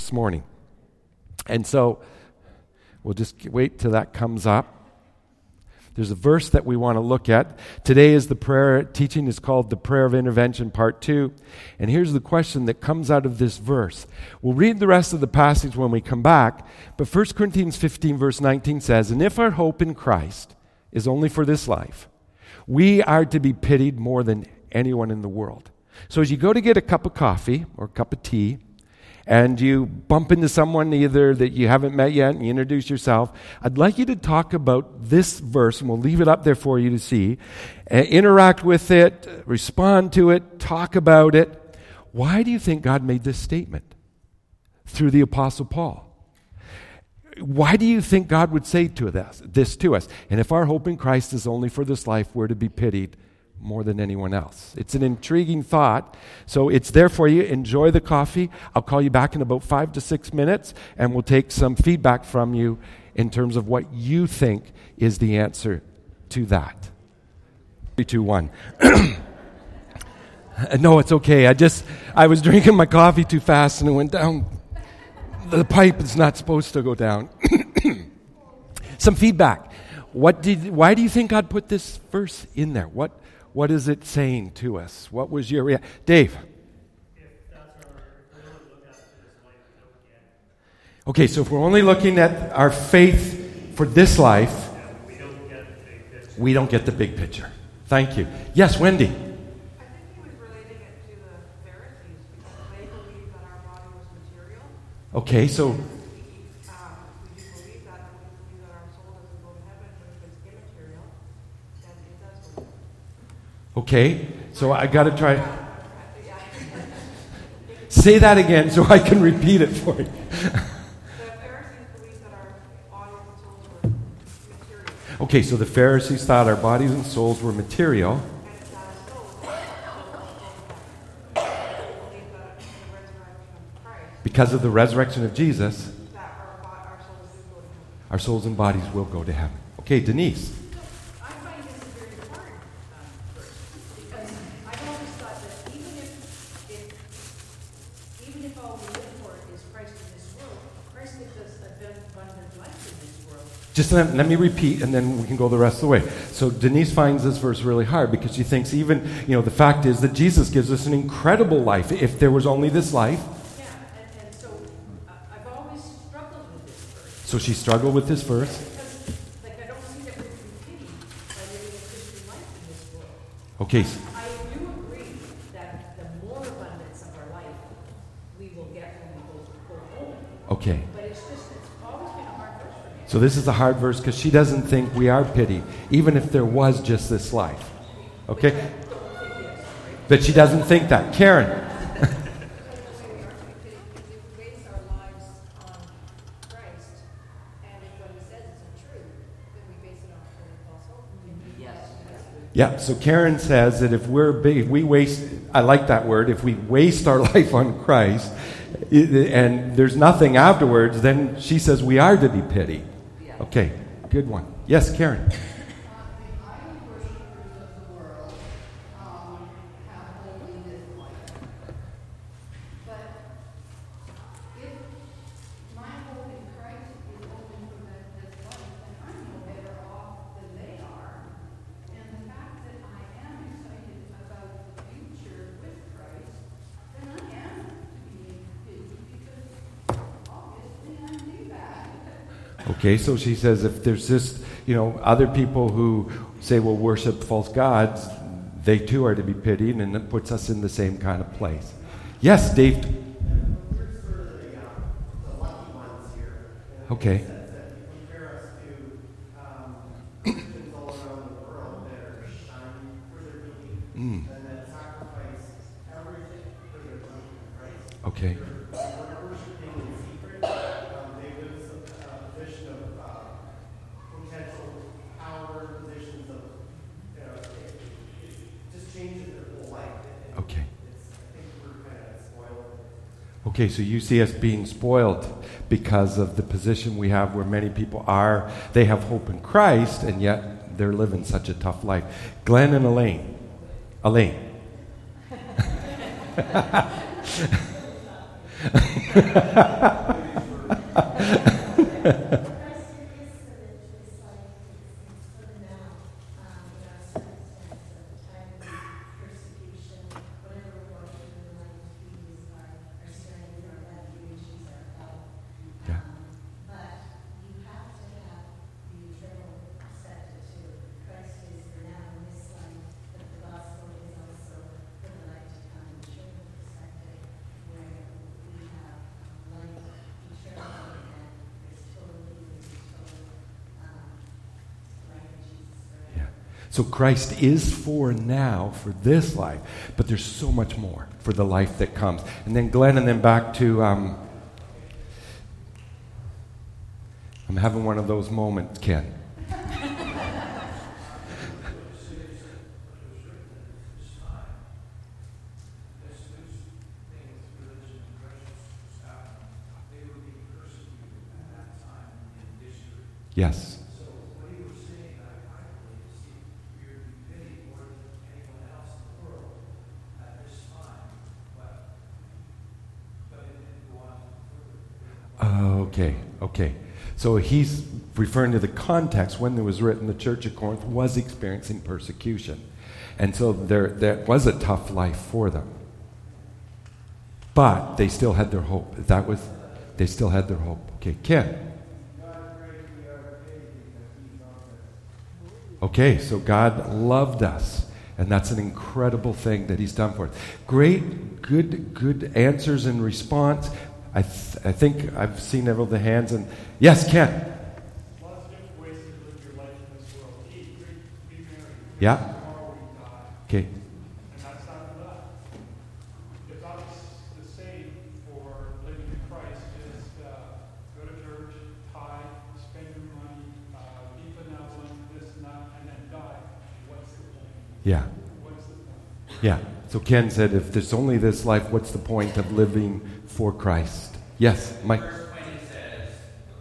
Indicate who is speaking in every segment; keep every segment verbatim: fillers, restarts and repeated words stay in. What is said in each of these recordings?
Speaker 1: this morning. And so we'll just wait till that comes up. There's a verse that we want to look at. Today is the prayer teaching is called the Prayer of Intervention Part two. And here's the question that comes out of this verse. We'll read the rest of the passage when we come back, but First Corinthians fifteen verse nineteen says, "And if our hope in Christ is only for this life, we are to be pitied more than anyone in the world." So as you go to get a cup of coffee or a cup of tea, and you bump into someone either that you haven't met yet and you introduce yourself, I'd like you to talk about this verse, and we'll leave it up there for you to see. Uh, interact with it, respond to it, talk about it. Why do you think God made this statement through the Apostle Paul? Why do you think God would say to us, this to us? And if our hope in Christ is only for this life, we're to be pitied more than anyone else. It's an intriguing thought. So it's there for you. Enjoy the coffee. I'll call you back in about five to six minutes, and we'll take some feedback from you in terms of what you think is the answer to that. Three, two, one. No, it's okay. I just, I was drinking my coffee too fast, and it went down. The pipe is not supposed to go down. Some feedback. What did? Why do you think God put this verse in there? What What is it saying to us? What was your reaction? Dave?
Speaker 2: If that's our, if we only look at this life, we don't get.
Speaker 1: Okay, so if we're only looking at our faith for this life,
Speaker 2: Yeah, we don't get the big picture.
Speaker 1: we don't get the big picture. Thank you. Yes, Wendy?
Speaker 3: I think he was relating it to the Pharisees because they believed that our body was material.
Speaker 1: Okay, so,
Speaker 3: We, um, we do believe that, and we believe that our soul doesn't go to heaven, but if it's immaterial, then it does go to heaven.
Speaker 1: okay, so I got to try. Say that again so I can repeat it for you.
Speaker 3: The Pharisees believed that our bodies and souls were material,
Speaker 1: Okay, so the Pharisees thought our bodies and souls were material.
Speaker 3: and that our souls will go to heaven. They believed that in the resurrection of Christ,
Speaker 1: Because of the resurrection of Jesus,
Speaker 3: that our, bo- our souls do go to heaven.
Speaker 1: our souls and bodies will go to heaven. Okay, Denise.
Speaker 4: I find this a very hard um, verse because I've always thought that even if, if even if all we live for is Christ in this world, Christ gives us abundant life in this world.
Speaker 1: Just let, let me repeat, and then we can go the rest of the way. So Denise finds this verse really hard because she thinks even, you know, the fact is that Jesus gives us an incredible life. If there was only this life,
Speaker 4: Yeah, and, and so uh, I've always struggled with this verse
Speaker 1: so she struggled with this verse.
Speaker 4: because, like, I don't see that we're to be pitied by living a Christian life in this world.
Speaker 1: Okay, s-
Speaker 4: I do agree that the more abundance of our life we will get when we go, go home.
Speaker 1: okay.
Speaker 4: But it's just, it's always been a hard verse for me.
Speaker 1: So this is a hard verse because she doesn't think we are pitied, even if there was just this life. Okay? But she doesn't think that. Karen.
Speaker 3: Because the way we are to be pitied, because if we base our lives on Christ, and if what he says isn't true, then we base it on total false hope. Yes.
Speaker 1: Yeah, so Karen says that if we're big, if we waste, I like that word, if we waste our life on Christ i- and there's nothing afterwards, then she says we are to be pitied. Okay, good one. Yes, Karen.
Speaker 5: The idol worshippers of the world um, have only this life. But if my hope in Christ is only for that, this life, then I'm no better off than they are. And the fact that I am excited about the future with Christ, then I am to be pitied because obviously I'm too bad.
Speaker 1: Okay, so she says if there's just, you know, other people who say, well, worship false gods, they too are to be pitied, and it puts us in the same kind of place. Yes, Dave.
Speaker 6: Here's for the, um, the lucky ones here. And
Speaker 1: Okay.
Speaker 6: it says that you compare us to um, Christians all around the world that are shining for their belief
Speaker 1: Mm,
Speaker 6: and that sacrifice everything for their belief in Christ.
Speaker 1: okay.
Speaker 6: They're, they're worshiping in secret. Um, they live in some uh, position of uh, potential power, positions of, you know, it, it just changes their whole life. And
Speaker 1: Okay.
Speaker 6: It's, I think we're kind of spoiled.
Speaker 1: Okay, so you see us being spoiled because of the position we have where many people are, they have hope in Christ, and yet they're living such a tough life. Glenn and Elaine. Elaine. Yeah. So Christ is for now, for this life, but there's so much more for the life that comes. And then Glenn, and then back to, um, I'm having one of those moments, Ken. Yes. Okay, okay. So he's referring to the context when it was written, the church of Corinth was experiencing persecution. And so there, there was a tough life for them. But they still had their hope. That was, they still had their hope. Okay, Ken. Okay, so God loved us. And that's an incredible thing that he's done for us. Great, good, good answers in response. I, th- I think I've seen several of the hands. And yes, Ken.
Speaker 2: Lots of different ways to live your life in this world. Eat, drink, be merry.
Speaker 1: Yeah.
Speaker 2: Tomorrow we die.
Speaker 1: Okay.
Speaker 2: And that's not for that. If that's the same for living in Christ, is uh, go to church, tithe, spend your money, uh, be benevolent, this and that, and then die. What's the point?
Speaker 1: Yeah.
Speaker 2: What's the point?
Speaker 1: Yeah. So Ken said, if there's only this life, what's the point of living for Christ? Yes, Mike.
Speaker 7: Verse twenty says,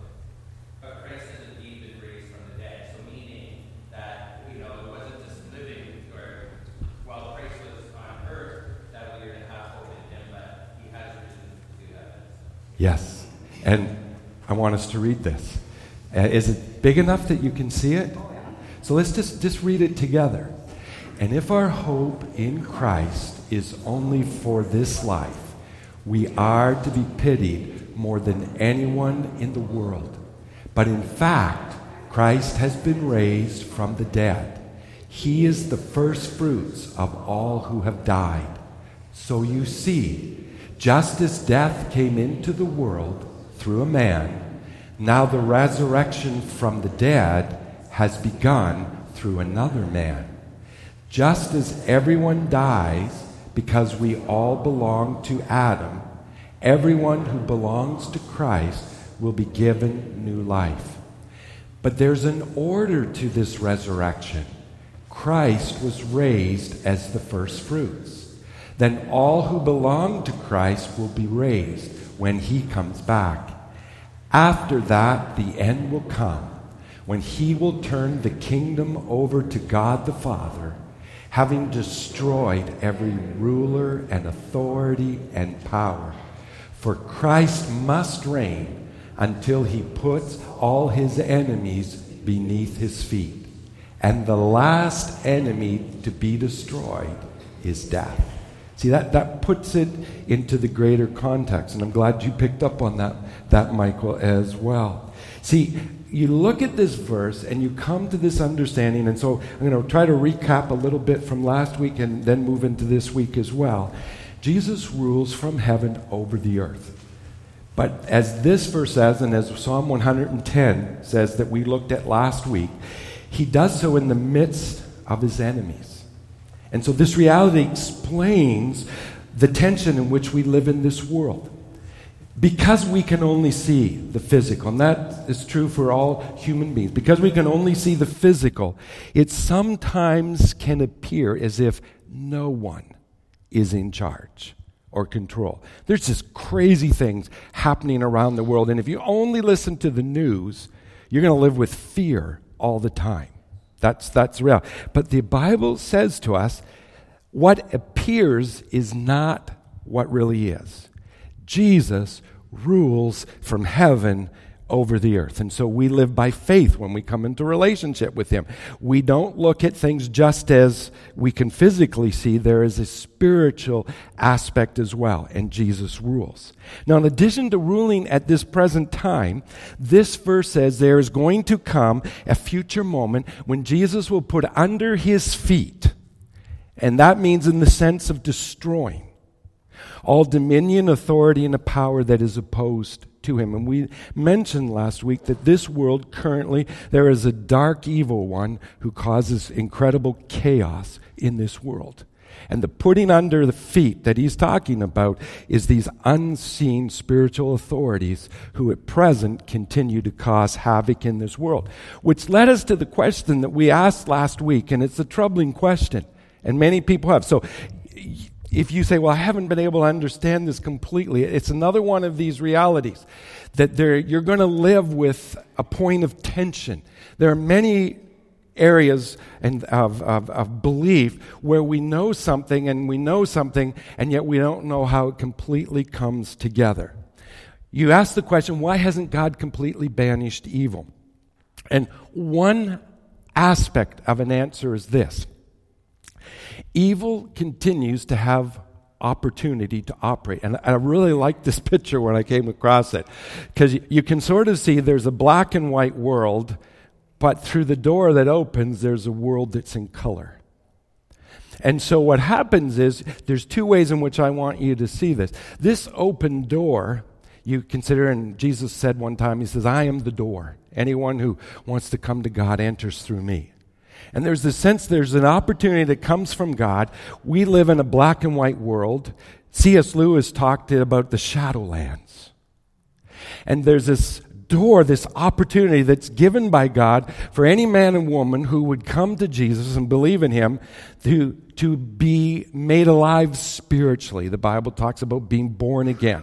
Speaker 7: but Christ has indeed been raised from the dead. So meaning that, you know, it wasn't just living, or while Christ was on earth, that we were to have hope in him, but he has risen to heaven.
Speaker 1: Yes. And I want us to read this. Uh, is it big enough that you can see it? So let's just, just read it together. And if our hope in Christ is only for this life, we are to be pitied more than anyone in the world. But in fact, Christ has been raised from the dead. He is the first fruits of all who have died. So you see, just as death came into the world through a man, now the resurrection from the dead has begun through another man. Just as everyone dies because we all belong to Adam, everyone who belongs to Christ will be given new life. But there's an order to this resurrection. Christ was raised as the first fruits. Then all who belong to Christ will be raised when he comes back. After that, the end will come, when he will turn the kingdom over to God the Father, having destroyed every ruler and authority and power. For Christ must reign until he puts all his enemies beneath his feet. And the last enemy to be destroyed is death. See, that, that puts it into the greater context. And I'm glad you picked up on that, that, Michael, as well. See, you look at this verse and you come to this understanding, and so I'm going to try to recap a little bit from last week and then move into this week as well. Jesus rules from heaven over the earth. But as this verse says, and as Psalm one hundred ten says that we looked at last week, he does so in the midst of his enemies. And so this reality explains the tension in which we live in this world. Because we can only see the physical, and that is true for all human beings, because we can only see the physical, it sometimes can appear as if no one is in charge or control. There's just crazy things happening around the world, and if you only listen to the news, you're going to live with fear all the time. That's, that's real. But the Bible says to us, what appears is not what really is. Jesus rules from heaven over the earth. And so we live by faith when we come into relationship with him. We don't look at things just as we can physically see. There is a spiritual aspect as well, and Jesus rules. Now, in addition to ruling at this present time, this verse says there is going to come a future moment when Jesus will put under his feet, and that means in the sense of destroying, all dominion, authority, and a power that is opposed to him. And we mentioned last week that this world currently, there is a dark evil one who causes incredible chaos in this world. And the putting under the feet that he's talking about is these unseen spiritual authorities who at present continue to cause havoc in this world. Which led us to the question that we asked last week, and it's a troubling question, and many people have. So if you say, well, I haven't been able to understand this completely, it's another one of these realities that there, you're going to live with a point of tension. There are many areas and of, of, of belief where we know something and we know something, and yet we don't know how it completely comes together. You ask the question, why hasn't God completely banished evil? And one aspect of an answer is this. Evil continues to have opportunity to operate. And I really liked this picture when I came across it, because you can sort of see there's a black and white world, but through the door that opens, there's a world that's in color. And so what happens is, there's two ways in which I want you to see this. This open door, you consider, and Jesus said one time, he says, I am the door. Anyone who wants to come to God enters through me. And there's this sense there's an opportunity that comes from God. We live in a black and white world. C S Lewis talked about the Shadowlands. And there's this door, this opportunity that's given by God for any man and woman who would come to Jesus and believe in him to, to be made alive spiritually. The Bible talks about being born again.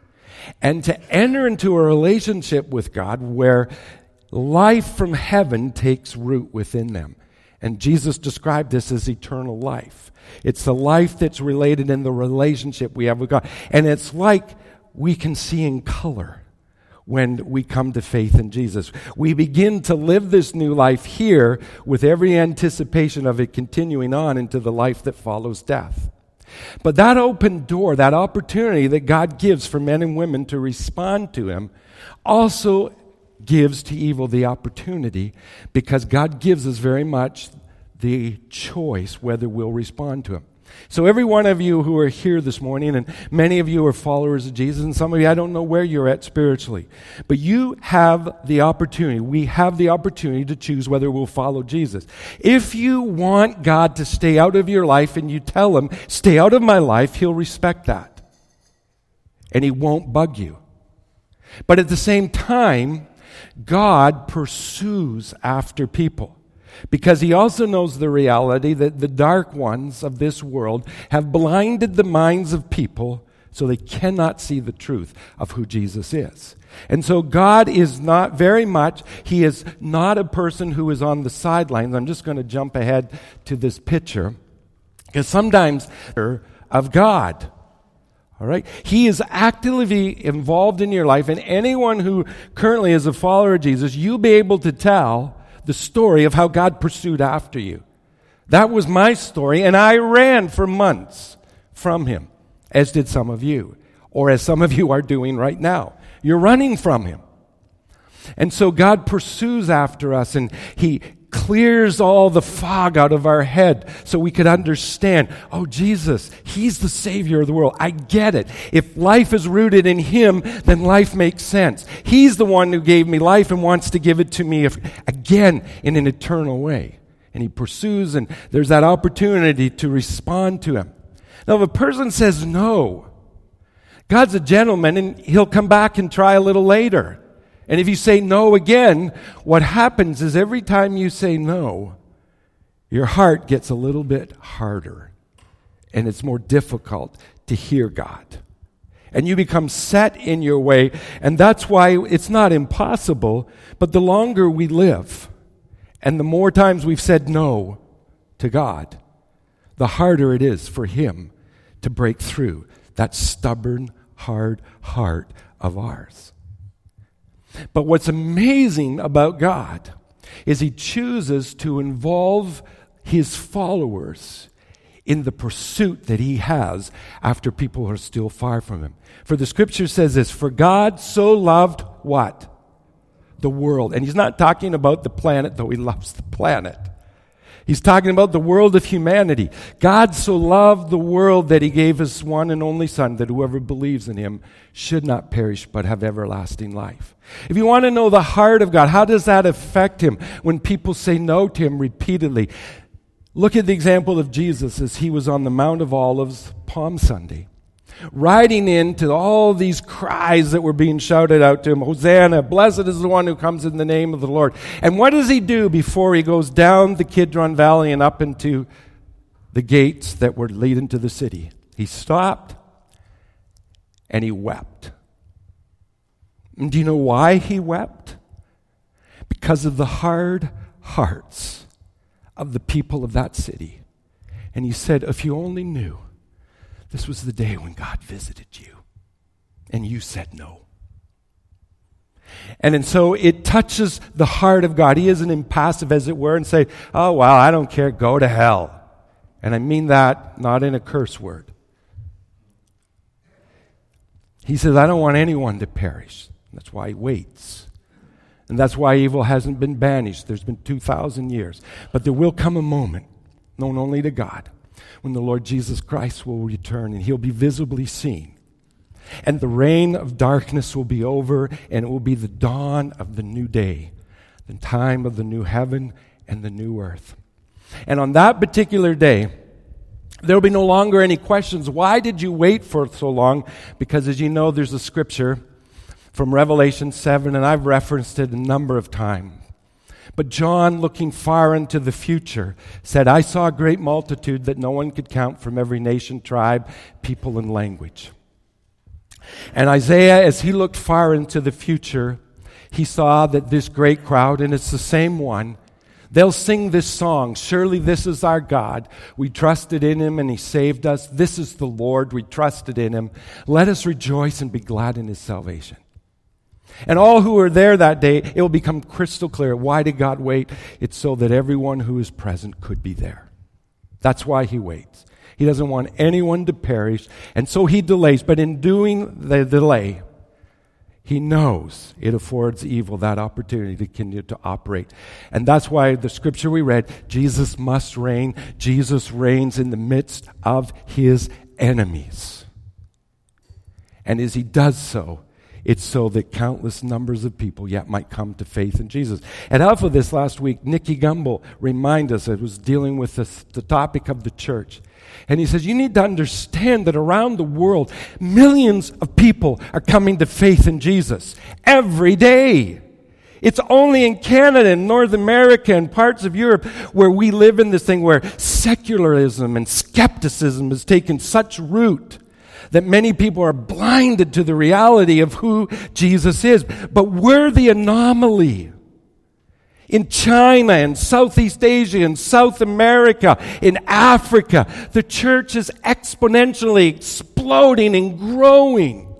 Speaker 1: And to enter into a relationship with God where life from heaven takes root within them. And Jesus described this as eternal life. It's the life that's related in the relationship we have with God. And it's like we can see in color when we come to faith in Jesus. We begin to live this new life here with every anticipation of it continuing on into the life that follows death. But that open door, that opportunity that God gives for men and women to respond to him, also gives to evil the opportunity, because God gives us very much the choice whether we'll respond to him. So every one of you who are here this morning, and many of you are followers of Jesus, and some of you, I don't know where you're at spiritually, but you have the opportunity, we have the opportunity to choose whether we'll follow Jesus. If you want God to stay out of your life and you tell him, stay out of my life, he'll respect that. And he won't bug you. But at the same time, God pursues after people, because he also knows the reality that the dark ones of this world have blinded the minds of people so they cannot see the truth of who Jesus is. And so God is not very much, he is not a person who is on the sidelines. I'm just going to jump ahead to this picture, because sometimes of God. All right? He is actively involved in your life, and anyone who currently is a follower of Jesus, you'll be able to tell the story of how God pursued after you. That was my story, and I ran for months from him, as did some of you, or as some of you are doing right now. You're running from him. And so God pursues after us, and he clears all the fog out of our head so we could understand, oh, Jesus, he's the Savior of the world. I get it. If life is rooted in him, then life makes sense. He's the one who gave me life and wants to give it to me if, again in an eternal way. And he pursues, and there's that opportunity to respond to him. Now, if a person says no, God's a gentleman, and he'll come back and try a little later. And if you say no again, what happens is every time you say no, your heart gets a little bit harder, and it's more difficult to hear God. And you become set in your way, and that's why it's not impossible, but the longer we live, and the more times we've said no to God, the harder it is for him to break through that stubborn, hard heart of ours. But what's amazing about God is he chooses to involve his followers in the pursuit that he has after people are still far from him. For the scripture says this, for God so loved what? The world. And he's not talking about the planet, though he loves the planet. He's talking about the world of humanity. God so loved the world that he gave his one and only Son, that whoever believes in him should not perish but have everlasting life. If you want to know the heart of God, how does that affect him when people say no to him repeatedly? Look at the example of Jesus as he was on the Mount of Olives, Palm Sunday, riding into all these cries that were being shouted out to him. Hosanna, blessed is the one who comes in the name of the Lord. And what does he do before he goes down the Kidron Valley and up into the gates that were leading to the city? He stopped and he wept. And do you know why he wept? Because of the hard hearts of the people of that city. And he said, if you only knew, this was the day when God visited you, and you said no. And, and so it touches the heart of God. He isn't impassive, as it were, and say, oh, well, I don't care, go to hell. And I mean that not in a curse word. He says, I don't want anyone to perish. That's why he waits. And that's why evil hasn't been banished. There's been two thousand years. But there will come a moment, known only to God, when the Lord Jesus Christ will return and he'll be visibly seen. And the reign of darkness will be over, and it will be the dawn of the new day, the time of the new heaven and the new earth. And on that particular day, there will be no longer any questions. Why did you wait for so long? Because as you know, there's a scripture from Revelation seven, and I've referenced it a number of times. But John, looking far into the future, said, I saw a great multitude that no one could count from every nation, tribe, people, and language. And Isaiah, as he looked far into the future, he saw that this great crowd, and it's the same one, they'll sing this song, surely this is our God. We trusted in him and he saved us. This is the Lord. We trusted in him. Let us rejoice and be glad in his salvation. And all who were there that day, it will become crystal clear. Why did God wait? It's so that everyone who is present could be there. That's why he waits. He doesn't want anyone to perish, and so he delays. But in doing the delay, he knows it affords evil that opportunity to continue to operate. And that's why the scripture we read, Jesus must reign. Jesus reigns in the midst of his enemies. And as he does so, it's so that countless numbers of people yet might come to faith in Jesus. At Alpha this last week, Nicky Gumbel reminded us, it was dealing with this, the topic of the church. And he says, you need to understand that around the world, millions of people are coming to faith in Jesus every day. It's only in Canada and North America and parts of Europe where we live in this thing where secularism and skepticism has taken such root that many people are blinded to the reality of who Jesus is. But we're the anomaly. In China and Southeast Asia and South America, in Africa, the church is exponentially exploding and growing.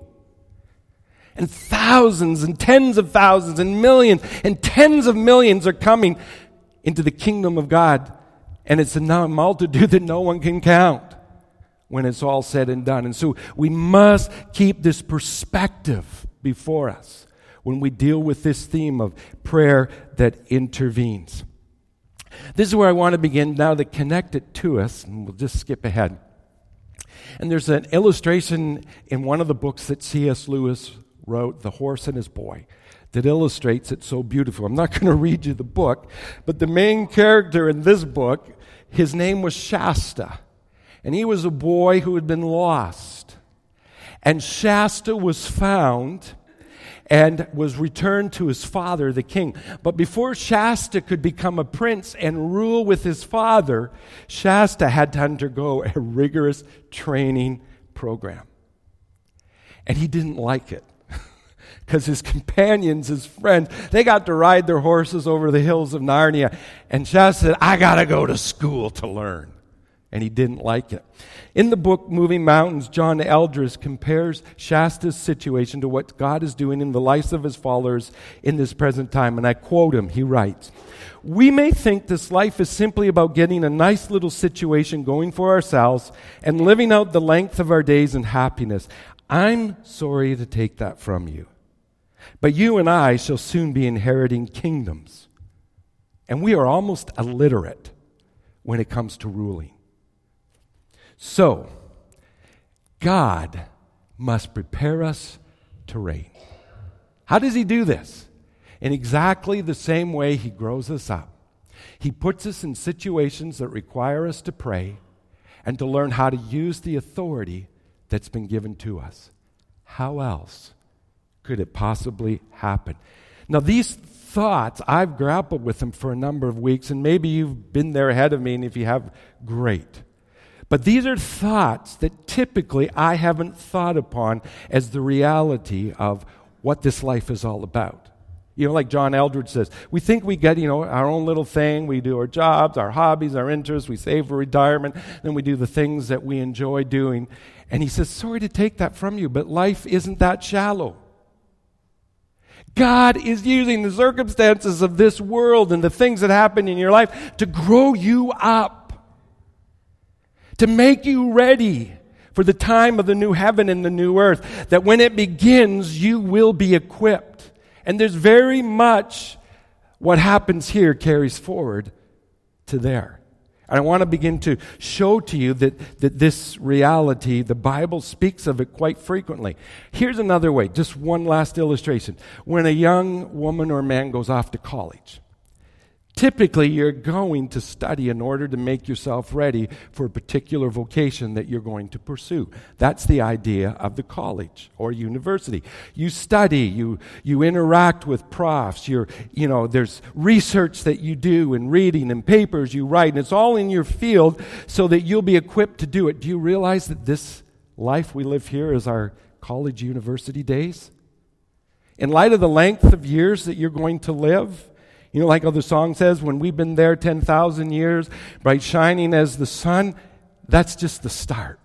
Speaker 1: And thousands and tens of thousands and millions and tens of millions are coming into the kingdom of God. And it's a multitude that no one can count when it's all said and done. And so we must keep this perspective before us when we deal with this theme of prayer that intervenes. This is where I want to begin now to connect it to us, and we'll just skip ahead. And there's an illustration in one of the books that C S Lewis wrote, The Horse and His Boy, that illustrates it so beautifully. I'm not going to read you the book, but the main character in this book, his name was Shasta. And he was a boy who had been lost. And Shasta was found and was returned to his father, the king. But before Shasta could become a prince and rule with his father, Shasta had to undergo a rigorous training program. And he didn't like it. Because his companions, his friends, they got to ride their horses over the hills of Narnia. And Shasta said, I got to go to school to learn. and he didn't like it. In the book Moving Mountains, John Eldredge compares Shasta's situation to what God is doing in the lives of his followers in this present time. And I quote him, he writes, "We may think this life is simply about getting a nice little situation going for ourselves and living out the length of our days in happiness. I'm sorry to take that from you. But you and I shall soon be inheriting kingdoms. And we are almost illiterate when it comes to ruling. So, God must prepare us to reign." How does he do this? In exactly the same way he grows us up. He puts us in situations that require us to pray and to learn how to use the authority that's been given to us. How else could it possibly happen? Now, these thoughts, I've grappled with them for a number of weeks, and maybe you've been there ahead of me, and if you have, great. But these are thoughts that typically I haven't thought upon as the reality of what this life is all about. You know, like John Eldredge says, we think we get, you know, our own little thing. We do our jobs, our hobbies, our interests. We save for retirement. Then we do the things that we enjoy doing. And he says, sorry to take that from you, but life isn't that shallow. God is using the circumstances of this world and the things that happen in your life to grow you up, to make you ready for the time of the new heaven and the new earth, that when it begins, you will be equipped. And there's very much what happens here carries forward to there. And I want to begin to show to you that, that this reality, the Bible speaks of it quite frequently. Here's another way, just one last illustration. When a young woman or man goes off to college, typically you're going to study in order to make yourself ready for a particular vocation that you're going to pursue. That's the idea of the college or university. You study, you you interact with profs, you're, you know, there's research that you do and reading and papers you write, and it's all in your field so that you'll be equipped to do it. Do you realize that this life we live here is our college university days? In light of the length of years that you're going to live, you know, like how the song says, when we've been there ten thousand years, bright shining as the sun, that's just the start.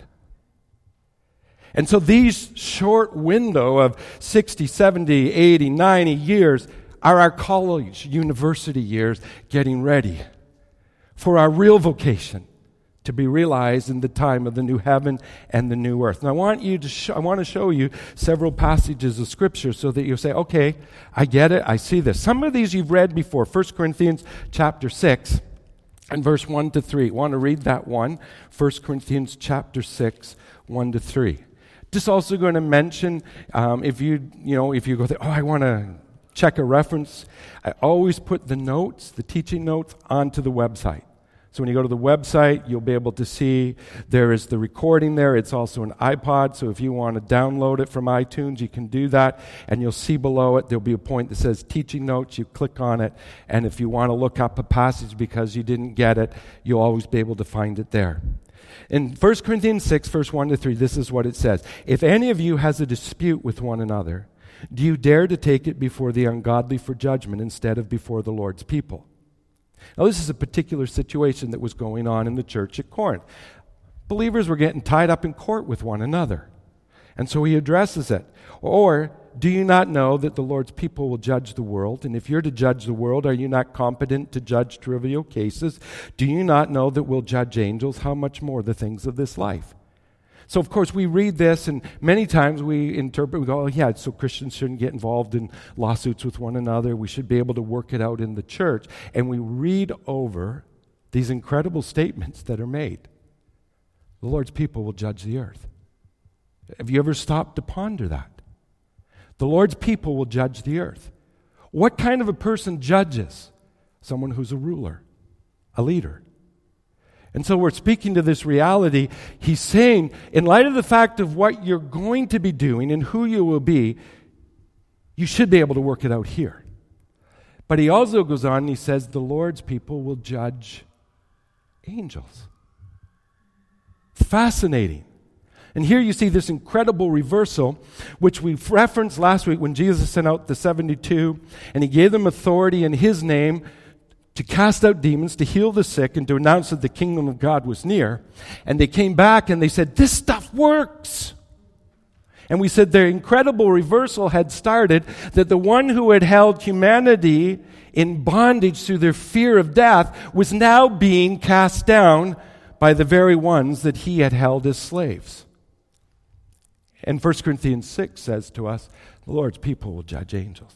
Speaker 1: And so these short window of sixty, seventy, eighty, ninety years are our college, university years getting ready for our real vocation to be realized in the time of the new heaven and the new earth. And I want you to sh- I want to show you several passages of Scripture so that you'll say, okay, I get it, I see this. Some of these you've read before. First Corinthians chapter six and verse one to three. I want to read that one. First Corinthians chapter six, one to three. Just also going to mention, um, if you, you know, if you go, there, oh, I want to check a reference, I always put the notes, the teaching notes, onto the website. So when you go to the website, you'll be able to see there is the recording there. It's also an iPod, so if you want to download it from iTunes, you can do that. And you'll see below it, there'll be a point that says teaching notes. You click on it, and if you want to look up a passage because you didn't get it, you'll always be able to find it there. In First Corinthians six, verse one to three, this is what it says. If any of you has a dispute with one another, do you dare to take it before the ungodly for judgment instead of before the Lord's people? Now, this is a particular situation that was going on in the church at Corinth. Believers were getting tied up in court with one another. And so he addresses it. Or, do you not know that the Lord's people will judge the world? And if you're to judge the world, are you not competent to judge trivial cases? Do you not know that we'll judge angels? How much more the things of this life? So, of course, we read this, and many times we interpret, we go, oh, yeah, so Christians shouldn't get involved in lawsuits with one another. We should be able to work it out in the church. And we read over these incredible statements that are made. The Lord's people will judge the earth. Have you ever stopped to ponder that? The Lord's people will judge the earth. What kind of a person judges? Someone who's a ruler, a leader. And so we're speaking to this reality. He's saying, in light of the fact of what you're going to be doing and who you will be, you should be able to work it out here. But he also goes on and he says, the Lord's people will judge angels. Fascinating. And here you see this incredible reversal, which we referenced last week when Jesus sent out the seventy-two, and he gave them authority in his name to cast out demons, to heal the sick, and to announce that the kingdom of God was near. And they came back and they said, this stuff works. And we said the incredible reversal had started, that the one who had held humanity in bondage through their fear of death was now being cast down by the very ones that he had held as slaves. And First Corinthians six says to us, the Lord's people will judge angels.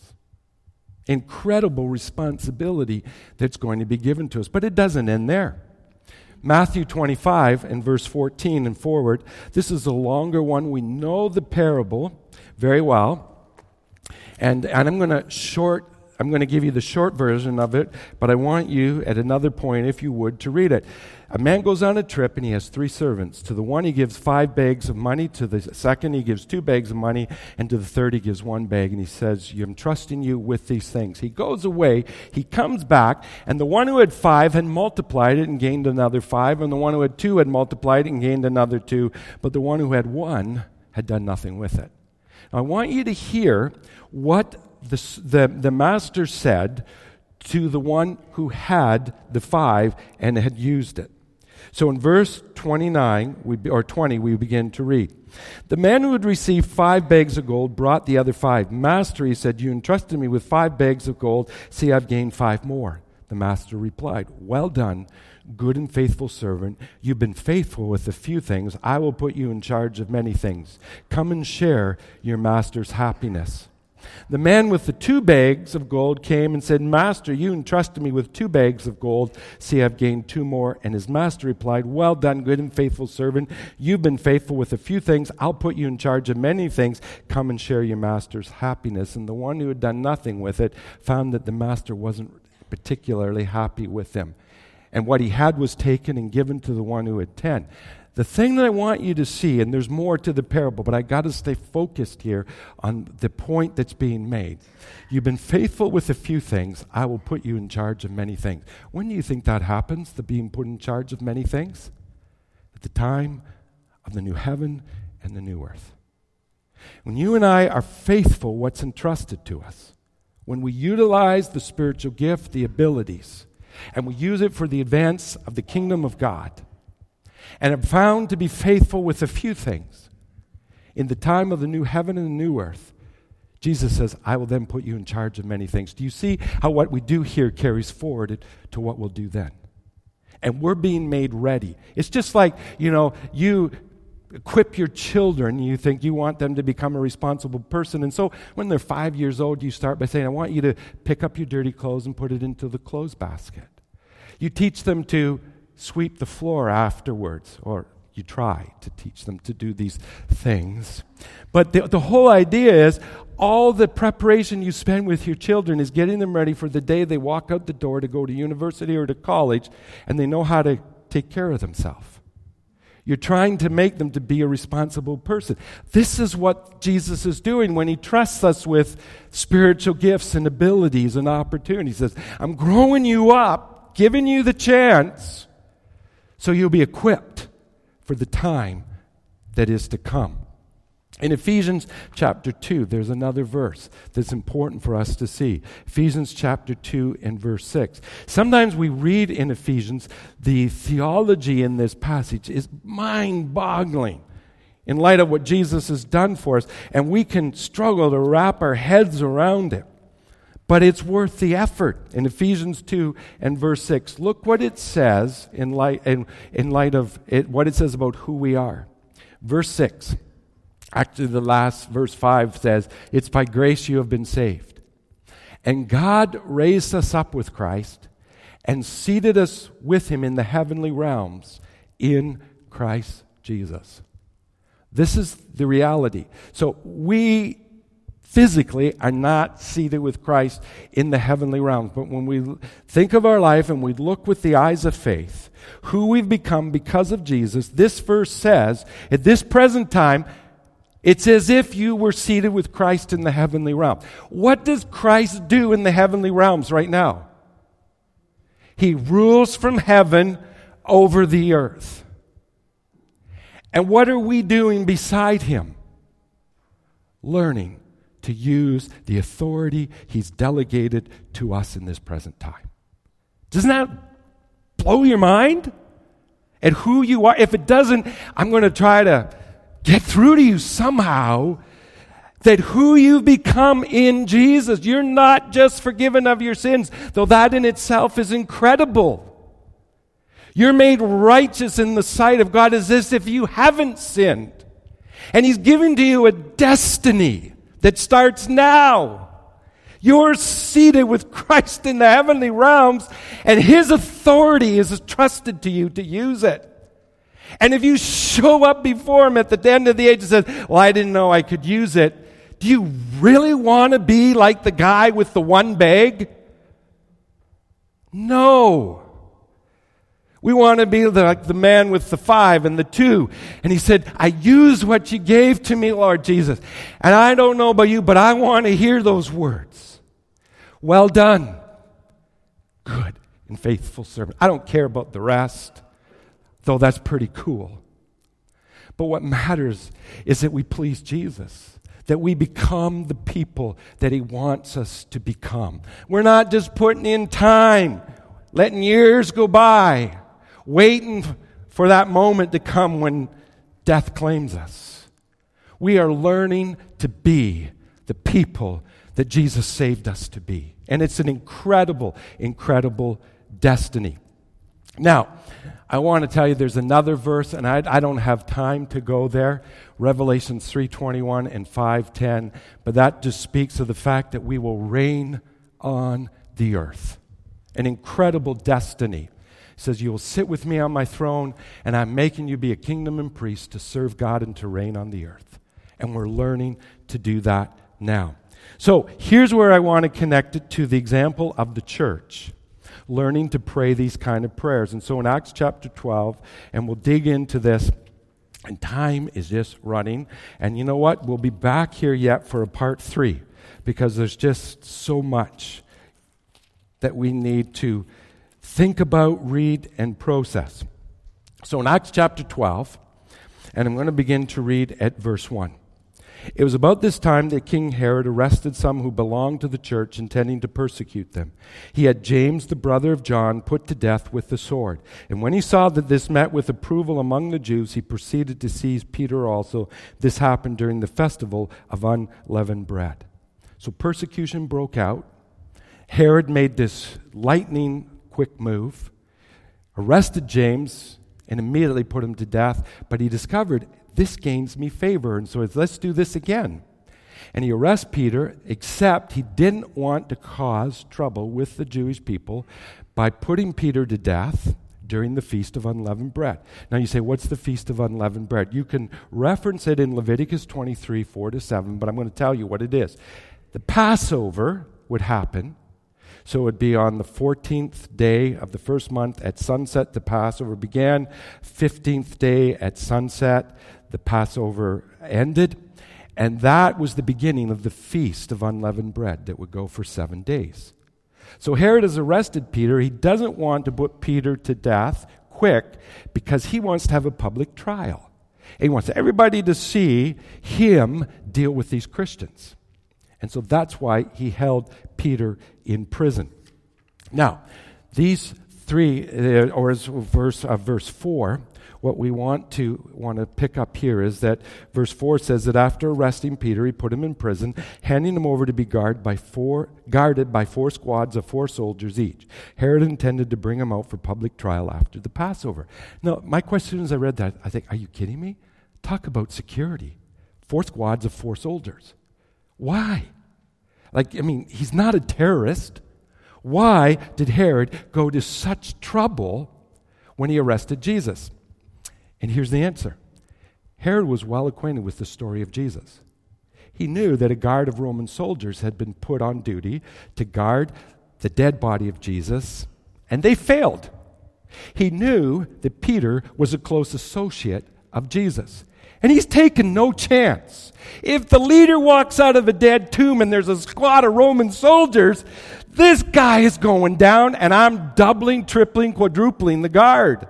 Speaker 1: Incredible responsibility that's going to be given to us. But it doesn't end there. Matthew twenty-five and verse fourteen and forward, this is a longer one. We know the parable very well. And, and I'm going to short, I'm going to give you the short version of it, but I want you at another point, if you would, to read it. A man goes on a trip and he has three servants. To the one he gives five bags of money, to the second he gives two bags of money, and to the third he gives one bag, and he says, I'm trusting you with these things. He goes away, he comes back, and the one who had five had multiplied it and gained another five, and the one who had two had multiplied it and gained another two, but the one who had one had done nothing with it. Now, I want you to hear what the, the, the master said to the one who had the five and had used it. So in verse twenty-nine, we, or twenty, we begin to read. The man who had received five bags of gold brought the other five. Master, he said, you entrusted me with five bags of gold. See, I've gained five more. The master replied, well done, good and faithful servant. You've been faithful with a few things. I will put you in charge of many things. Come and share your master's happiness. The man with the two bags of gold came and said, Master, you entrusted me with two bags of gold. See, I've gained two more. And his master replied, well done, good and faithful servant. You've been faithful with a few things. I'll put you in charge of many things. Come and share your master's happiness. And the one who had done nothing with it found that the master wasn't particularly happy with him. And what he had was taken and given to the one who had ten. The thing that I want you to see, and there's more to the parable, but I got to stay focused here on the point that's being made. You've been faithful with a few things. I will put you in charge of many things. When do you think that happens, the being put in charge of many things? At the time of the new heaven and the new earth. When you and I are faithful what's entrusted to us, when we utilize the spiritual gift, the abilities, and we use it for the advance of the kingdom of God, and are found to be faithful with a few things, in the time of the new heaven and the new earth, Jesus says, I will then put you in charge of many things. Do you see how what we do here carries forward to what we'll do then? And we're being made ready. It's just like, you know, you equip your children, you think you want them to become a responsible person. And so when they're five years old, you start by saying, I want you to pick up your dirty clothes and put it into the clothes basket. You teach them to sweep the floor afterwards, or you try to teach them to do these things. But the, the whole idea is all the preparation you spend with your children is getting them ready for the day they walk out the door to go to university or to college, and they know how to take care of themselves. You're trying to make them to be a responsible person. This is what Jesus is doing when he trusts us with spiritual gifts and abilities and opportunities. He says, I'm growing you up, giving you the chance, so you'll be equipped for the time that is to come. In Ephesians chapter two, there's another verse that's important for us to see. Ephesians chapter two and verse six. Sometimes we read in Ephesians, the theology in this passage is mind-boggling in light of what Jesus has done for us, and we can struggle to wrap our heads around it. But it's worth the effort. In Ephesians two and verse six, look what it says in light, in, in light of it, what it says about who we are. Verse six, actually the last verse five says, it's by grace you have been saved. And God raised us up with Christ and seated us with him in the heavenly realms in Christ Jesus. This is the reality. So we physically are not seated with Christ in the heavenly realms. But when we think of our life and we look with the eyes of faith, who we've become because of Jesus, this verse says, at this present time, it's as if you were seated with Christ in the heavenly realm. What does Christ do in the heavenly realms right now? He rules from heaven over the earth. And what are we doing beside him? Learning to use the authority he's delegated to us in this present time. Doesn't that blow your mind at who you are? If it doesn't, I'm going to try to get through to you somehow that who you've become in Jesus. You're not just forgiven of your sins, though that in itself is incredible. You're made righteous in the sight of God as if you haven't sinned. And He's given to you a destiny that starts now. You're seated with Christ in the heavenly realms, and His authority is trusted to you to use it. And if you show up before Him at the end of the age and say, well, I didn't know I could use it, do you really want to be like the guy with the one bag? No. We want to be like the man with the five and the two. And he said, I used what you gave to me, Lord Jesus. And I don't know about you, but I want to hear those words. Well done, good and faithful servant. I don't care about the rest, though that's pretty cool. But what matters is that we please Jesus, that we become the people that He wants us to become. We're not just putting in time, letting years go by, waiting for that moment to come when death claims us. We are learning to be the people that Jesus saved us to be. And it's an incredible, incredible destiny. Now, I want to tell you there's another verse, and I, I don't have time to go there, Revelation three twenty-one and five ten, but that just speaks of the fact that we will reign on the earth. An incredible destiny. It says, you will sit with me on my throne, and I'm making you be a kingdom and priest to serve God and to reign on the earth. And we're learning to do that now. So here's where I want to connect it to the example of the church, learning to pray these kind of prayers. And so in Acts chapter twelve, and we'll dig into this, and time is just running. And you know what? We'll be back here yet for a part three, because there's just so much that we need to think about, read, and process. So in Acts chapter twelve, and I'm going to begin to read at verse one. It was about this time that King Herod arrested some who belonged to the church, intending to persecute them. He had James, the brother of John, put to death with the sword. And when he saw that this met with approval among the Jews, he proceeded to seize Peter also. This happened during the festival of unleavened bread. So persecution broke out. Herod made this lightning quick move, arrested James, and immediately put him to death. But he discovered, this gains me favor, and so let's do this again. And he arrests Peter, except he didn't want to cause trouble with the Jewish people by putting Peter to death during the Feast of Unleavened Bread. Now you say, what's the Feast of Unleavened Bread? You can reference it in Leviticus twenty-three, four to seven, but I'm going to tell you what it is. The Passover would happen. So it would be on the fourteenth day of the first month at sunset, the Passover began. fifteenth day at sunset, the Passover ended. And that was the beginning of the Feast of Unleavened Bread that would go for seven days. So Herod has arrested Peter. He doesn't want to put Peter to death quick because he wants to have a public trial. And he wants everybody to see him deal with these Christians. And so that's why he held Peter in prison. Now, these three, uh, or as verse uh, verse four, what we want to want to pick up here is that verse four says that after arresting Peter, he put him in prison, handing him over to be guarded by four guarded by four squads of four soldiers each. Herod intended to bring him out for public trial after the Passover. Now, my question as I read that, I think, are you kidding me? Talk about security. Four squads of four soldiers. Why? Like, I mean, he's not a terrorist. Why did Herod go to such trouble when he arrested Jesus? And here's the answer. Herod was well acquainted with the story of Jesus. He knew that a guard of Roman soldiers had been put on duty to guard the dead body of Jesus, and they failed. He knew that Peter was a close associate of Jesus. And he's taken no chance. If the leader walks out of a dead tomb and there's a squad of Roman soldiers, this guy is going down, and I'm doubling, tripling, quadrupling the guard.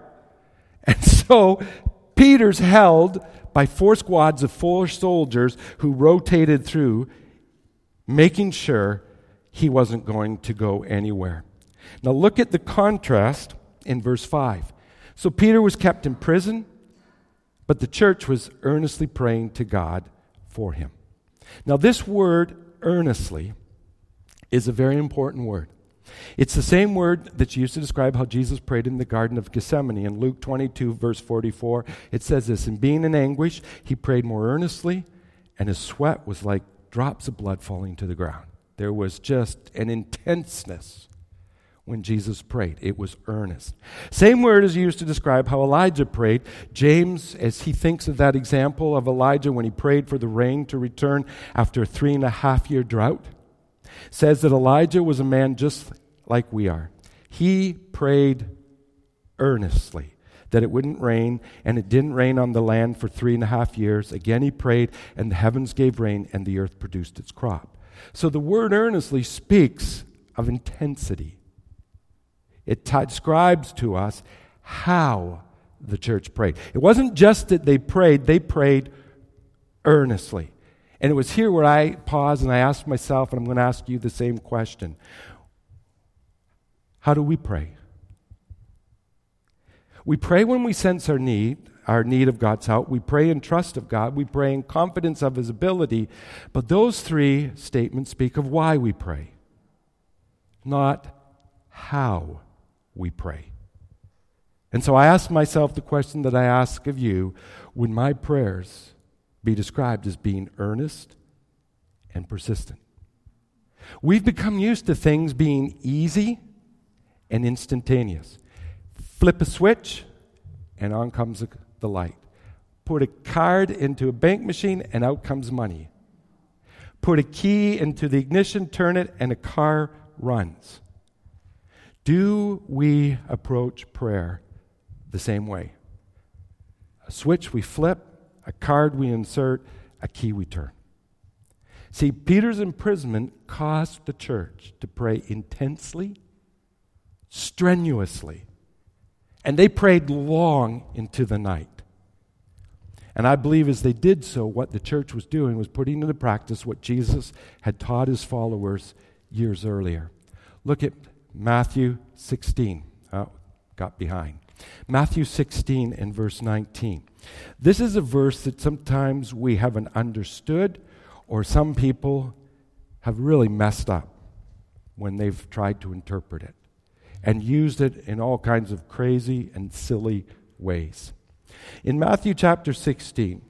Speaker 1: And so Peter's held by four squads of four soldiers who rotated through, making sure he wasn't going to go anywhere. Now look at the contrast in verse five. So Peter was kept in prison, but the church was earnestly praying to God for him. Now this word, earnestly, is a very important word. It's the same word that's used to describe how Jesus prayed in the Garden of Gethsemane. In Luke twenty-two, verse forty-four, it says this, "And being in anguish, he prayed more earnestly, and his sweat was like drops of blood falling to the ground." There was just an intenseness when Jesus prayed. It was earnest. Same word is used to describe how Elijah prayed. James, as he thinks of that example of Elijah when he prayed for the rain to return after a three and a half year drought, says that Elijah was a man just like we are. He prayed earnestly that it wouldn't rain, and it didn't rain on the land for three and a half years. Again he prayed, and the heavens gave rain, and the earth produced its crop. So the word earnestly speaks of intensity. It t- describes to us how the church prayed. It wasn't just that they prayed, they prayed earnestly. And it was here where I paused and I asked myself, and I'm going to ask you the same question. How do we pray? We pray when we sense our need, our need of God's help. We pray in trust of God. We pray in confidence of His ability. But those three statements speak of why we pray, not how we pray. And so I ask myself the question that I ask of you: would my prayers be described as being earnest and persistent? We've become used to things being easy and instantaneous. Flip a switch, and on comes the light. Put a card into a bank machine, and out comes money. Put a key into the ignition, turn it, and a car runs. Do we approach prayer the same way? A switch we flip, a card we insert, a key we turn. See, Peter's imprisonment caused the church to pray intensely, strenuously, and they prayed long into the night. And I believe as they did so, what the church was doing was putting into practice what Jesus had taught his followers years earlier. Look at Matthew sixteen. Oh, got behind. Matthew sixteen and verse nineteen. This is a verse that sometimes we haven't understood, or some people have really messed up when they've tried to interpret it and used it in all kinds of crazy and silly ways. In Matthew chapter sixteen,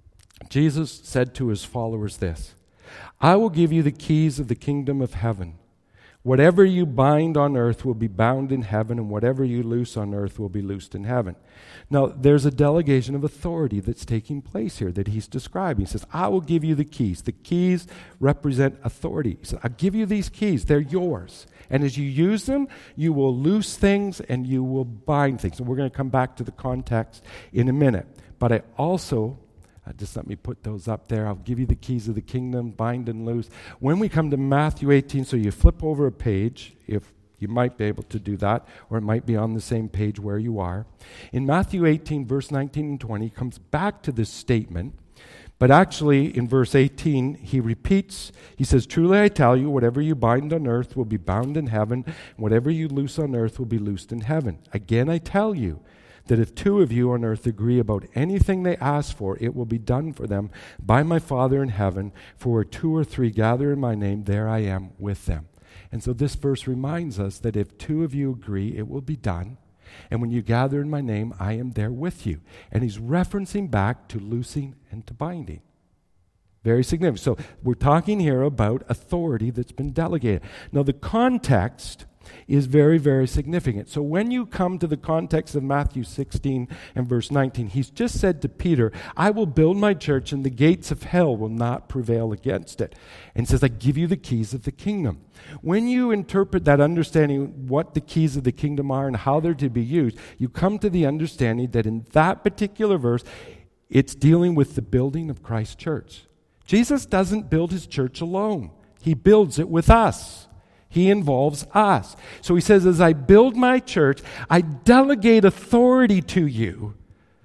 Speaker 1: Jesus said to his followers this: "I will give you the keys of the kingdom of heaven. Whatever you bind on earth will be bound in heaven, and whatever you loose on earth will be loosed in heaven." Now, there's a delegation of authority that's taking place here that he's describing. He says, I will give you the keys. The keys represent authority. He says, I'll give you these keys. They're yours. And as you use them, you will loose things and you will bind things. And we're going to come back to the context in a minute. But I also... Uh, just let me put those up there. I'll give you the keys of the kingdom, bind and loose. When we come to Matthew eighteen, so you flip over a page, if you might be able to do that, or it might be on the same page where you are. In Matthew eighteen, verse nineteen and twenty, he comes back to this statement, but actually in verse eighteen, he repeats, he says, "Truly I tell you, whatever you bind on earth will be bound in heaven, and whatever you loose on earth will be loosed in heaven. Again I tell you, that if two of you on earth agree about anything they ask for, it will be done for them by my Father in heaven. For where two or three gather in my name, there I am with them." And so this verse reminds us that if two of you agree, it will be done. And when you gather in my name, I am there with you. And he's referencing back to loosing and to binding. Very significant. So we're talking here about authority that's been delegated. Now the context is very, very significant. So when you come to the context of Matthew sixteen and verse nineteen, he's just said to Peter, I will build my church and the gates of hell will not prevail against it. And says, I give you the keys of the kingdom. When you interpret that understanding what the keys of the kingdom are and how they're to be used, you come to the understanding that in that particular verse, it's dealing with the building of Christ's church. Jesus doesn't build his church alone. He builds it with us. He involves us. So he says, as I build my church, I delegate authority to you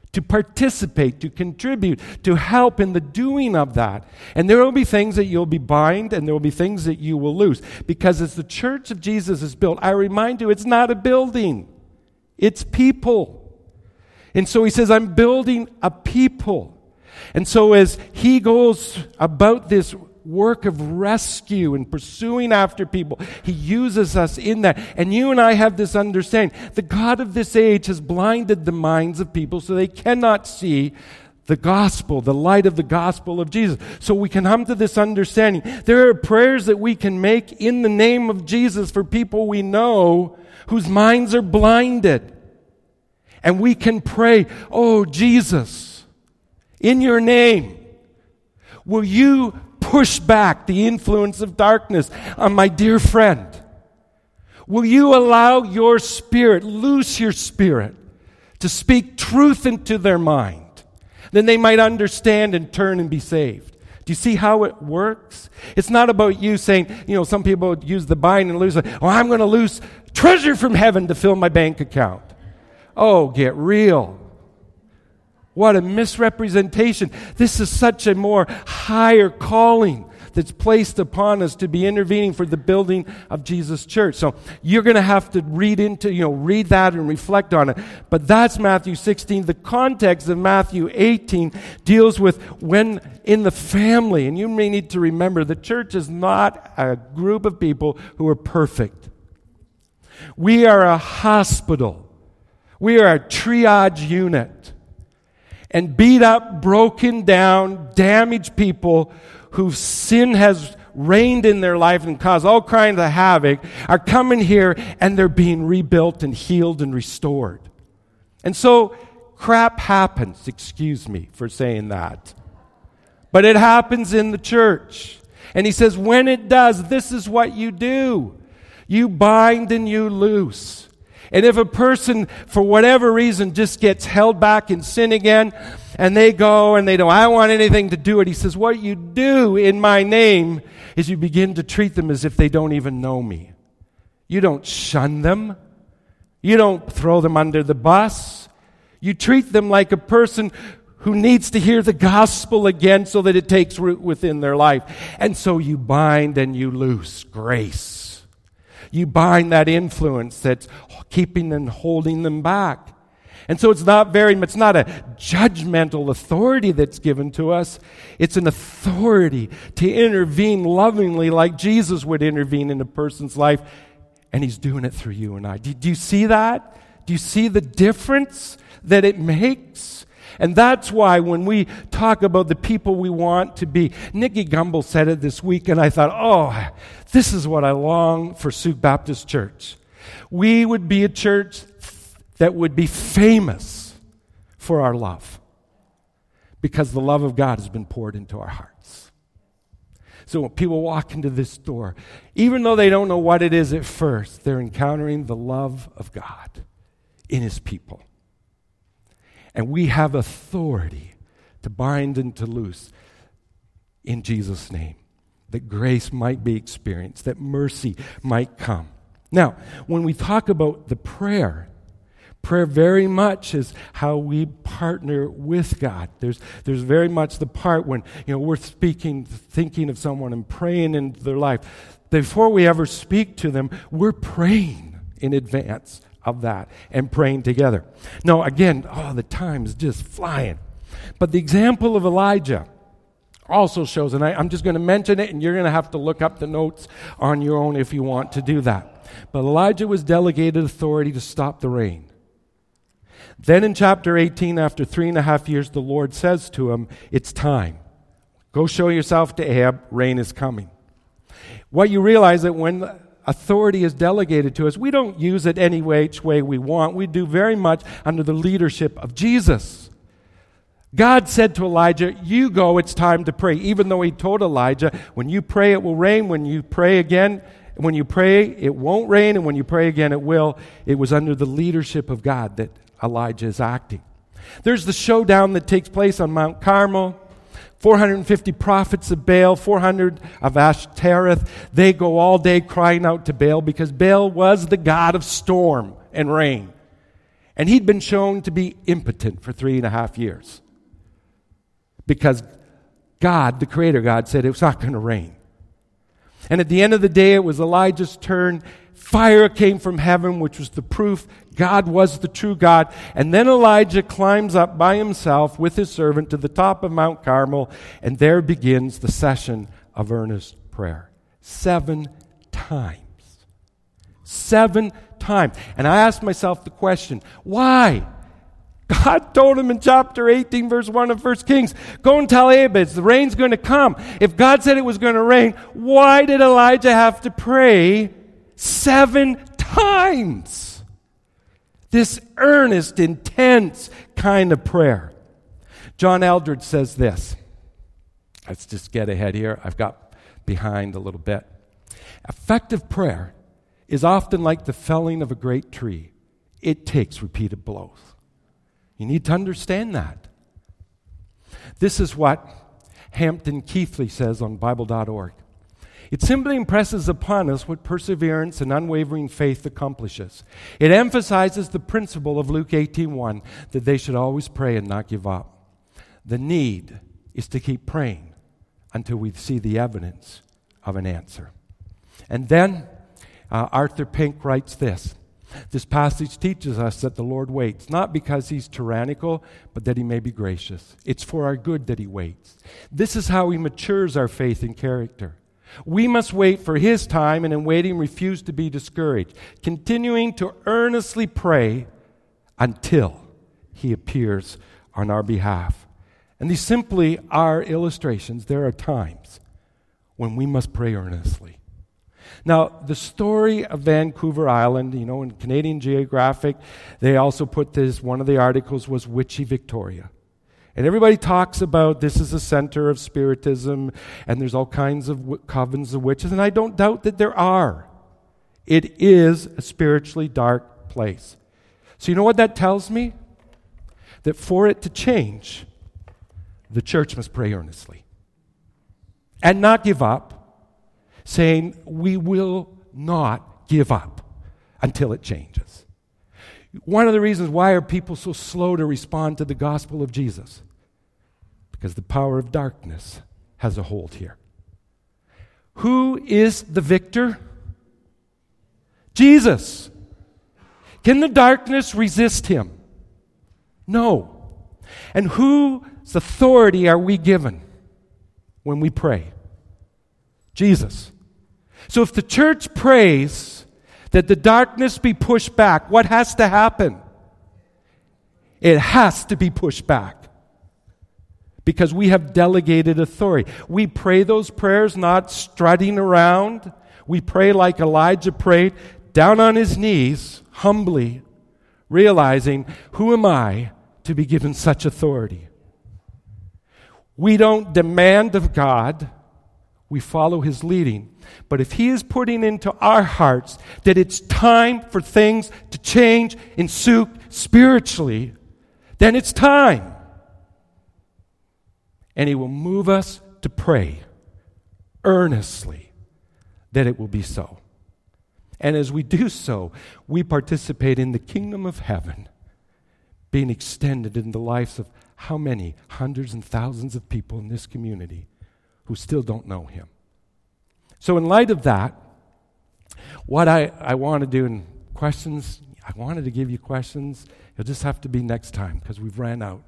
Speaker 1: to participate, to contribute, to help in the doing of that. And there will be things that you'll be bind, and there will be things that you will lose. Because as the church of Jesus is built, I remind you, it's not a building. It's people. And so he says, I'm building a people. And so as he goes about this work of rescue and pursuing after people, he uses us in that. And you and I have this understanding. The God of this age has blinded the minds of people so they cannot see the gospel, the light of the gospel of Jesus. So we can come to this understanding. There are prayers that we can make in the name of Jesus for people we know whose minds are blinded. And we can pray, oh, Jesus, in your name, will you push back the influence of darkness on my dear friend? Will you allow your spirit, loose your spirit, to speak truth into their mind? Then they might understand and turn and be saved. Do you see how it works? It's not about you saying, you know, some people use the bind and lose, like, oh, I'm going to lose treasure from heaven to fill my bank account. Oh, get real. What a misrepresentation. This is such a more higher calling that's placed upon us to be intervening for the building of Jesus' church. So you're going to have to read into, you know, read that and reflect on it. But that's Matthew sixteen. The context of Matthew eighteen deals with when in the family, and you may need to remember, the church is not a group of people who are perfect. We are a hospital. We are a triage unit. And beat up, broken down, damaged people whose sin has reigned in their life and caused all kinds of havoc are coming here and they're being rebuilt and healed and restored. And so crap happens, excuse me for saying that. But it happens in the church. And he says, when it does, this is what you do. You bind and you loose. And if a person, for whatever reason, just gets held back in sin again, and they go and they don't, I don't want anything to do with it. He says, what you do in my name is you begin to treat them as if they don't even know me. You don't shun them. You don't throw them under the bus. You treat them like a person who needs to hear the gospel again so that it takes root within their life. And so you bind and you loose grace. You bind that influence that's keeping and holding them back. And so it's not very, it's not a judgmental authority that's given to us. It's an authority to intervene lovingly like Jesus would intervene in a person's life. And he's doing it through you and I. Do, do you see that? Do you see the difference that it makes? And that's why when we talk about the people we want to be, Nicky Gumbel said it this week, and I thought, oh, this is what I long for Souk Baptist Church. We would be a church that would be famous for our love, because the love of God has been poured into our hearts. So when people walk into this door, even though they don't know what it is at first, they're encountering the love of God in his people. And we have authority to bind and to loose in Jesus' name, that grace might be experienced, that mercy might come. Now, when we talk about the prayer, prayer very much is how we partner with God. There's, there's very much the part when, you know, we're speaking, thinking of someone and praying into their life. Before we ever speak to them, we're praying in advance of that and praying together. Now, again, oh, the time is just flying. But the example of Elijah also shows, and I, I'm just going to mention it, and you're going to have to look up the notes on your own if you want to do that. But Elijah was delegated authority to stop the rain. Then in chapter eighteen, after three and a half years, the Lord says to him, it's time. Go show yourself to Ahab, rain is coming. What you realize that when authority is delegated to us, we don't use it any which way we want. We do very much under the leadership of Jesus. God said to Elijah, you go, it's time to pray. Even though he told Elijah, when you pray, it will rain. When you pray again, when you pray, it won't rain. And when you pray again, it will. It was under the leadership of God that Elijah is acting. There's the showdown that takes place on Mount Carmel. four hundred fifty prophets of Baal, four hundred of Ashtoreth. They go all day crying out to Baal because Baal was the god of storm and rain. And he'd been shown to be impotent for three and a half years. Because God, the Creator God, said it was not going to rain. And at the end of the day, it was Elijah's turn. Fire came from heaven, which was the proof God was the true God. And then Elijah climbs up by himself with his servant to the top of Mount Carmel, and there begins the session of earnest prayer. Seven times. Seven times. And I asked myself the question, why? God told him in chapter eighteen, verse one of First Kings, go and tell Ahab, the rain's going to come. If God said it was going to rain, why did Elijah have to pray seven times? This earnest, intense kind of prayer. John Eldredge says this. Let's just get ahead here. I've got behind a little bit. Effective prayer is often like the felling of a great tree. It takes repeated blows. You need to understand that. This is what Hampton Keithley says on Bible dot org. It simply impresses upon us what perseverance and unwavering faith accomplishes. It emphasizes the principle of Luke eighteen one, that they should always pray and not give up. The need is to keep praying until we see the evidence of an answer. And then uh, Arthur Pink writes this. This passage teaches us that the Lord waits, not because he's tyrannical, but that he may be gracious. It's for our good that he waits. This is how he matures our faith and character. We must wait for his time, and in waiting refuse to be discouraged, continuing to earnestly pray until he appears on our behalf. And these simply are illustrations. There are times when we must pray earnestly. Now, the story of Vancouver Island, you know, in Canadian Geographic, they also put this, one of the articles was Witchy Victoria. And everybody talks about this is a center of spiritism, and there's all kinds of w- covens of witches, and I don't doubt that there are. It is a spiritually dark place. So you know what that tells me? That for it to change, the church must pray earnestly. And not give up, saying we will not give up until it changes. One of the reasons why are people so slow to respond to the gospel of Jesus? Because the power of darkness has a hold here. Who is the victor? Jesus. Can the darkness resist him? No. And whose authority are we given when we pray? Jesus. So if the church prays that the darkness be pushed back, what has to happen? It has to be pushed back. Because we have delegated authority. We pray those prayers not strutting around. We pray like Elijah prayed, down on his knees, humbly, realizing, who am I to be given such authority? We don't demand of God. We follow his leading. But if he is putting into our hearts that it's time for things to change in Souk spiritually, then it's time. And he will move us to pray earnestly that it will be so. And as we do so, we participate in the kingdom of heaven being extended in the lives of how many hundreds and thousands of people in this community who still don't know him. So in light of that, what I, I want to do in questions, I wanted to give you questions. It'll just have to be next time because we've ran out.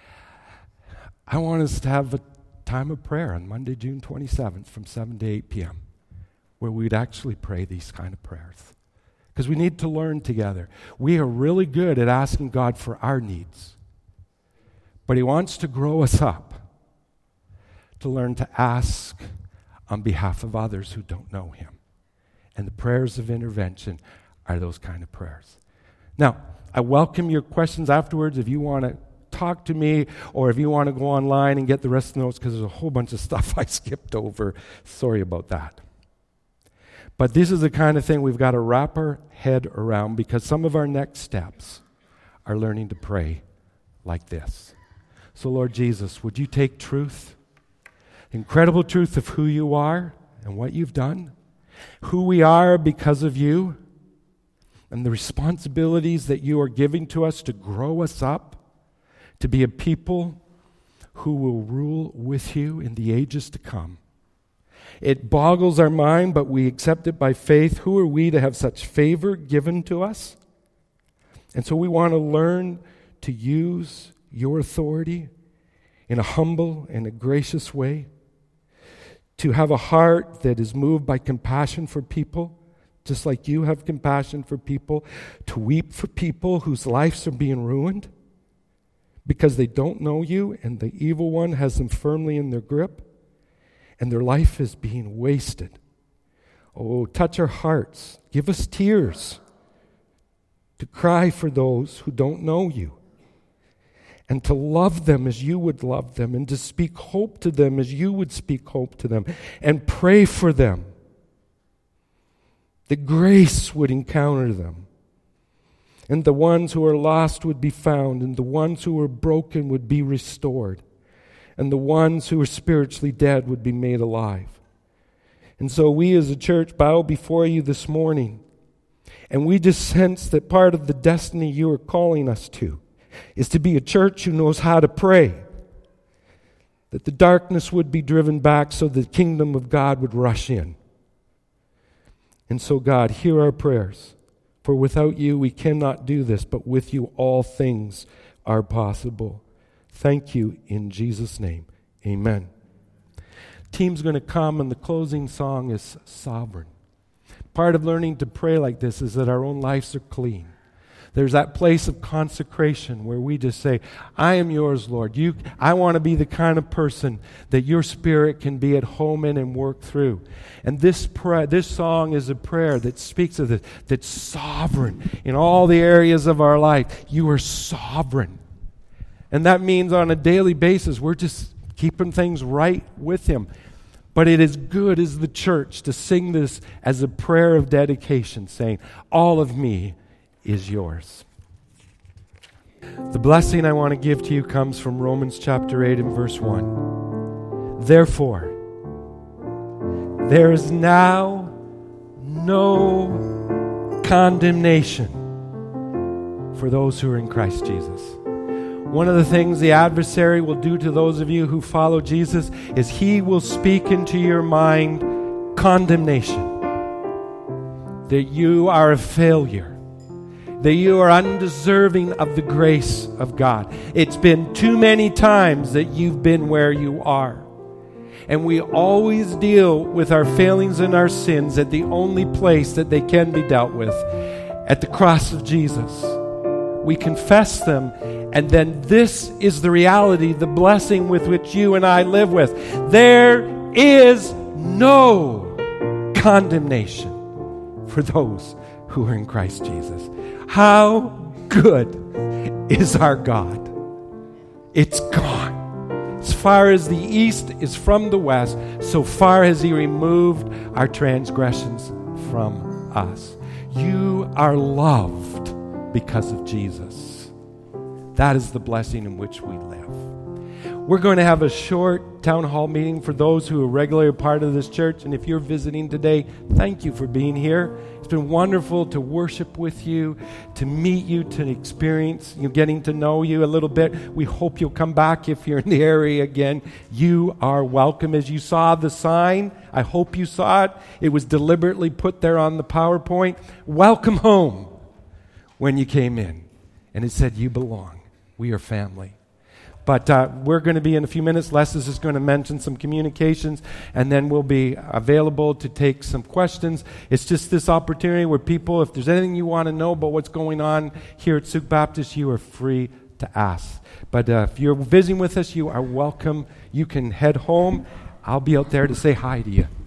Speaker 1: I want us to have a time of prayer on Monday, June twenty-seventh from seven to eight p.m. where we'd actually pray these kind of prayers. Because we need to learn together. We are really good at asking God for our needs. But he wants to grow us up to learn to ask on behalf of others who don't know him. And the prayers of intervention are those kind of prayers. Now, I welcome your questions afterwards if you want to talk to me or if you want to go online and get the rest of the notes because there's a whole bunch of stuff I skipped over. Sorry about that. But this is the kind of thing we've got to wrap our head around because some of our next steps are learning to pray like this. So, Lord Jesus, would you take truth, incredible truth of who you are and what you've done, who we are because of you, and the responsibilities that you are giving to us to grow us up, to be a people who will rule with you in the ages to come. It boggles our mind, but we accept it by faith. Who are we to have such favor given to us? And so we want to learn to use your authority in a humble and a gracious way, to have a heart that is moved by compassion for people, just like you have compassion for people, to weep for people whose lives are being ruined because they don't know you and the evil one has them firmly in their grip and their life is being wasted. Oh, touch our hearts. Give us tears to cry for those who don't know you, and to love them as you would love them, and to speak hope to them as you would speak hope to them, and pray for them, that grace would encounter them, and the ones who are lost would be found, and the ones who are broken would be restored, and the ones who are spiritually dead would be made alive. And so we as a church bow before you this morning, and we just sense that part of the destiny you are calling us to is to be a church who knows how to pray, that the darkness would be driven back so the kingdom of God would rush in. And so, God, hear our prayers, for without you we cannot do this, but with you all things are possible. Thank you in Jesus' name. Amen. Team's going to come, and the closing song is Sovereign. Part of learning to pray like this is that our own lives are clean. There's that place of consecration where we just say, I am yours, Lord. You, I want to be the kind of person that your Spirit can be at home in and work through. And this prayer, this song is a prayer that speaks of this, that's sovereign in all the areas of our life. You are sovereign. And that means on a daily basis, we're just keeping things right with Him. But it is good as the church to sing this as a prayer of dedication, saying, all of me is yours. The blessing I want to give to you comes from Romans chapter eight and verse one. Therefore, there is now no condemnation for those who are in Christ Jesus. One of the things the adversary will do to those of you who follow Jesus is he will speak into your mind condemnation. That you are a failure. That you are undeserving of the grace of God. It's been too many times that you've been where you are. And we always deal with our failings and our sins at the only place that they can be dealt with, at the cross of Jesus. We confess them, and then this is the reality, the blessing with which you and I live with. There is no condemnation for those who are in Christ Jesus. How good is our God? It's gone. As far as the east is from the west, so far has He removed our transgressions from us. You are loved because of Jesus. That is the blessing in which we live. We're going to have a short town hall meeting for those who are regularly a part of this church. And if you're visiting today, thank you for being here. It's been wonderful to worship with you, to meet you, to experience you, getting to know you a little bit. We hope you'll come back if you're in the area again. You are welcome. As you saw the sign, I hope you saw it. It was deliberately put there on the PowerPoint. Welcome home. When you came in, and it said, you belong. We are family. But uh, we're going to be in a few minutes. Les is just going to mention some communications, and then we'll be available to take some questions. It's just this opportunity where people, if there's anything you want to know about what's going on here at Souk Baptist, you are free to ask. But uh, if you're visiting with us, you are welcome. You can head home. I'll be out there to say hi to you.